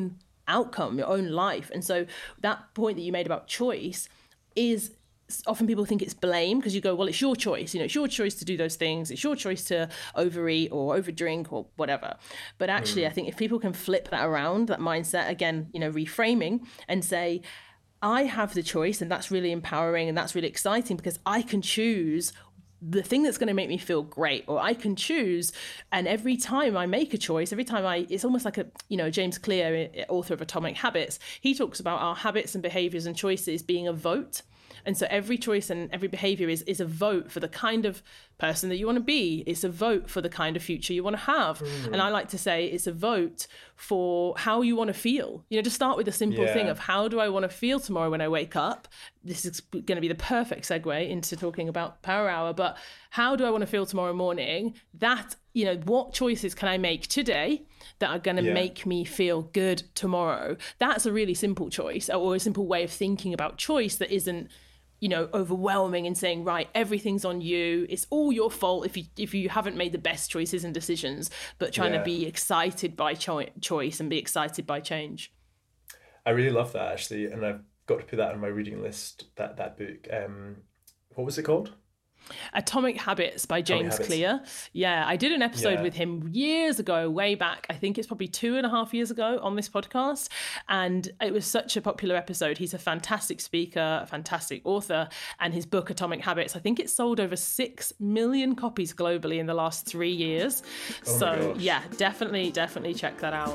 outcome, your own life. And so that point that you made about choice is, often people think it's blame, because you go, well, it's your choice, you know, it's your choice to do those things, it's your choice to overeat or overdrink or whatever. But actually, mm. I think if people can flip that around, that mindset, again, you know, reframing and say, I have the choice, and that's really empowering and that's really exciting, because I can choose the thing that's going to make me feel great, or I can choose. And every time I make a choice, every time I, it's almost like a, you know, James Clear, author of Atomic Habits, he talks about our habits and behaviors and choices being a vote. And so every choice and every behavior is, is a vote for the kind of person that you want to be. It's a vote for the kind of future you want to have. Mm. And I like to say it's a vote for how you want to feel. You know, just start with the simple yeah. thing of, how do I want to feel tomorrow when I wake up? This is going to be the perfect segue into talking about Power Hour. But how do I want to feel tomorrow morning? That, you know, what choices can I make today that are going to yeah. make me feel good tomorrow? That's a really simple choice, or a simple way of thinking about choice that isn't, you know, overwhelming and saying, right, everything's on you, it's all your fault if you if you haven't made the best choices and decisions, but trying yeah. to be excited by cho- choice and be excited by change. I really love that, actually, and I've got to put that on my reading list, that that book. Um, what was it called? Atomic Habits by James Clear. Yeah, I did an episode yeah. with him years ago, way back. I think it's probably two and a half years ago on this podcast. And it was such a popular episode. He's a fantastic speaker, a fantastic author. And his book, Atomic Habits, I think it's sold over six million copies globally in the last three years. Oh so yeah, definitely, definitely check that out.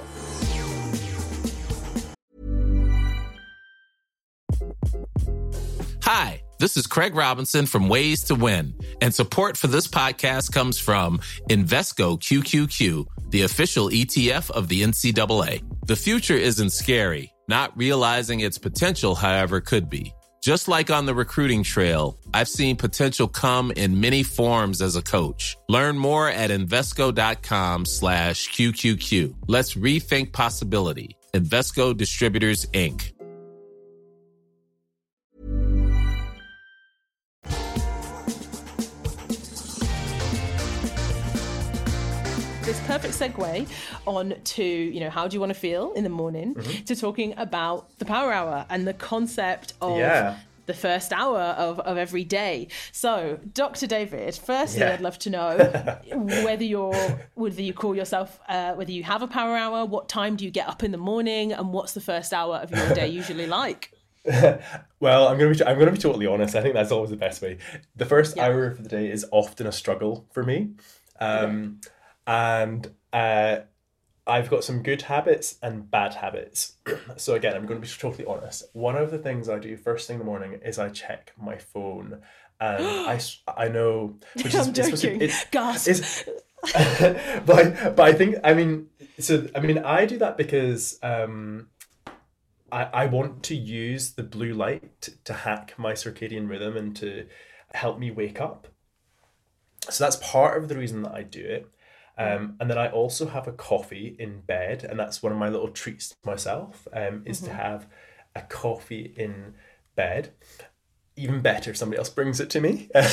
Hi, this is Craig Robinson from Ways to Win, and support for this podcast comes from Invesco Q Q Q, the official E T F of the N C double A. The future isn't scary. Not realizing its potential, however, could be. Just like on the recruiting trail, I've seen potential come in many forms as a coach. Learn more at Invesco.com slash QQQ. Let's rethink possibility. Invesco Distributors, Incorporated. This perfect segue on to, you know, how do you want to feel in the morning, mm-hmm. to talking about the Power Hour and the concept of yeah. the first hour of, of every day. So, Doctor David, firstly, yeah. I'd love to know whether you're, whether you call yourself, uh, whether you have a Power Hour, what time do you get up in the morning, and what's the first hour of your day usually like? Well, I'm going to be I'm going to be totally honest. I think that's always the best way. The first yeah. hour of the day is often a struggle for me. Um, okay. And uh, I've got some good habits and bad habits. So again, I'm going to be totally honest. One of the things I do first thing in the morning is I check my phone. And I, I know... Which I'm is, joking. It's, Gasp. It's, but, but I think, I mean, so, I mean, I do that because um, I, I want to use the blue light to, to hack my circadian rhythm and to help me wake up. So that's part of the reason that I do it. Um, and then I also have a coffee in bed, and that's one of my little treats to myself, um, is mm-hmm. to have a coffee in bed. Even better if somebody else brings it to me. uh,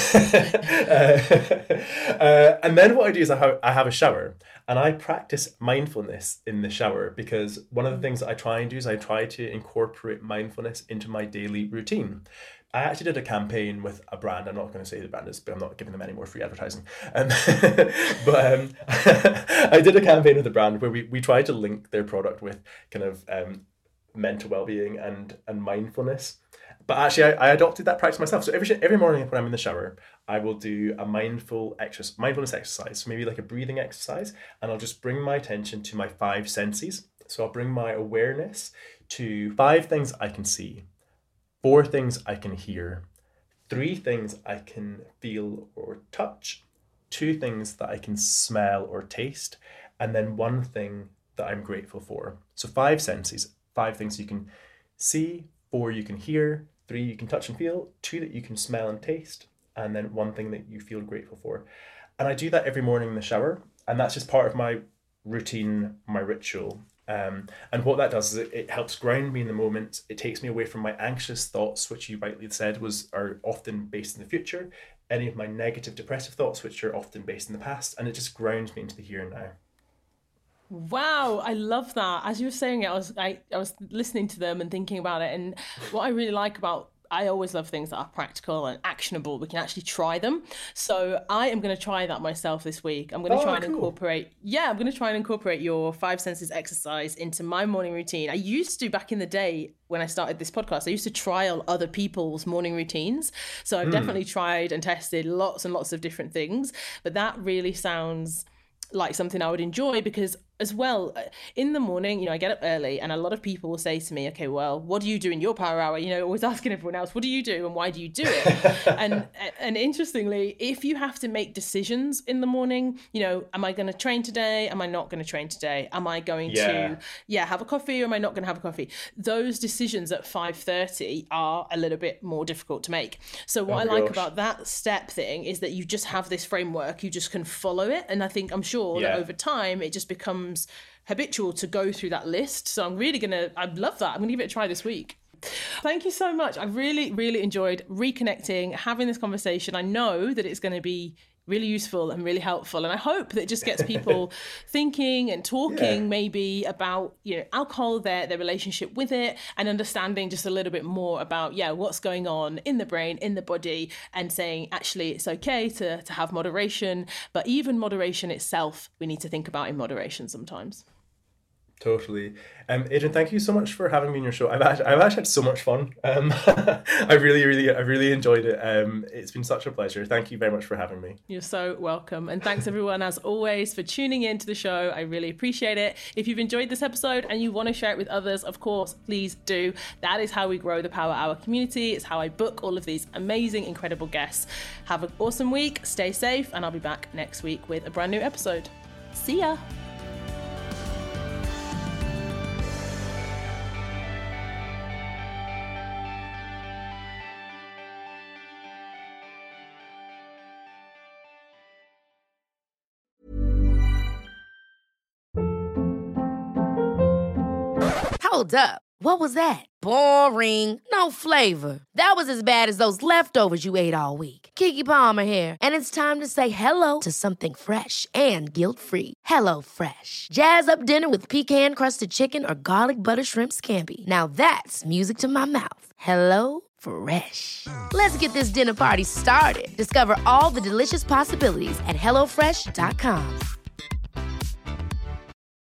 uh, and then what I do is I have, I have a shower, and I practice mindfulness in the shower, because one of the things that I try and do is I try to incorporate mindfulness into my daily routine. I actually did a campaign with a brand. I'm not going to say the brand is, but I'm not giving them any more free advertising. Um, but um, I did a campaign with a brand where we, we tried to link their product with kind of um, mental well-being and, and mindfulness. But actually, I, I adopted that practice myself. So every every morning when I'm in the shower, I will do a mindful exercise, mindfulness exercise. So maybe like a breathing exercise, and I'll just bring my attention to my five senses. So I'll bring my awareness to five things I can see, four things I can hear, three things I can feel or touch, two things that I can smell or taste, and then one thing that I'm grateful for. So five senses, five things you can see, four you can hear, three you can touch and feel, two that you can smell and taste, and then one thing that you feel grateful for. And I do that every morning in the shower, and that's just part of my routine, my ritual. Um, and what that does is it, it helps ground me in the moment. It takes me away from my anxious thoughts, which you rightly said was are often based in the future, any of my negative depressive thoughts, which are often based in the past, and it just grounds me into the here and now. Wow, I love that. As you were saying it, I was I, I was listening to them and thinking about it. And what I really like about, I always love things that are practical and actionable. We can actually try them. So I am going to try that myself this week. I'm going to Oh, try and cool. incorporate, yeah, I'm going to try and incorporate your five senses exercise into my morning routine. I used to, back in the day when I started this podcast, I used to trial other people's morning routines. So I've definitely tried and tested lots and lots of different things. But that really sounds like something I would enjoy, because as well, in the morning, you know, I get up early and a lot of people will say to me, okay, well, what do you do in your power hour? You know, always asking everyone else, what do you do and why do you do it? and and interestingly, if you have to make decisions in the morning, you know, am I going to train today? Am I not going to train today? Am I going Yeah. to, yeah, have a coffee or am I not going to have a coffee? Those decisions at five thirty are a little bit more difficult to make. So what Oh I my like gosh. about that step thing is that you just have this framework, you just can follow it. And I think, I'm sure Yeah. that over time, it just becomes habitual to go through that list. So I'm really gonna, I love that. I'm gonna give it a try this week. Thank you so much. I really, really enjoyed reconnecting, having this conversation. I know that it's going to be really useful and really helpful. And I hope that it just gets people thinking and talking Yeah. maybe about, you know, alcohol, their, their relationship with it, and understanding just a little bit more about, yeah, what's going on in the brain, in the body, and saying, actually, it's okay to, to have moderation. But even moderation itself, we need to think about in moderation sometimes. Totally. Um, Adrian, thank you so much for having me on your show. I've actually, I've actually had so much fun. Um, I really, really, I really enjoyed it. Um, it's been such a pleasure. Thank you very much for having me. You're so welcome. And thanks everyone, as always, for tuning in to the show. I really appreciate it. If you've enjoyed this episode and you want to share it with others, of course, please do. That is how we grow the Power Hour community. It's how I book all of these amazing, incredible guests. Have an awesome week. Stay safe. And I'll be back next week with a brand new episode. See ya. Hold up. What was that? Boring. No flavor. That was as bad as those leftovers you ate all week. Keke Palmer here. And it's time to say hello to something fresh and guilt-free. Hello Fresh. Jazz up dinner with pecan-crusted chicken or garlic butter shrimp scampi. Now that's music to my mouth. Hello Fresh. Let's get this dinner party started. Discover all the delicious possibilities at hello fresh dot com.